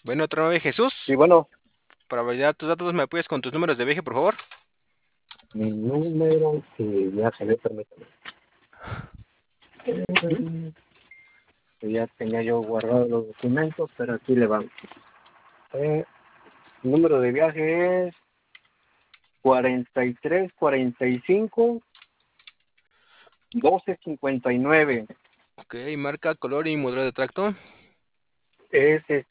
Bueno, otra vez Sí, Jesús. bueno, Para validar tus datos, ¿me apoyas con tus números de viaje, por favor? mi número, ya se le permite. Ya tenía yo guardado los documentos, pero aquí le van. Eh, el número de viaje es 43 45 12 59. Ok, marca, color y modelo de tracto.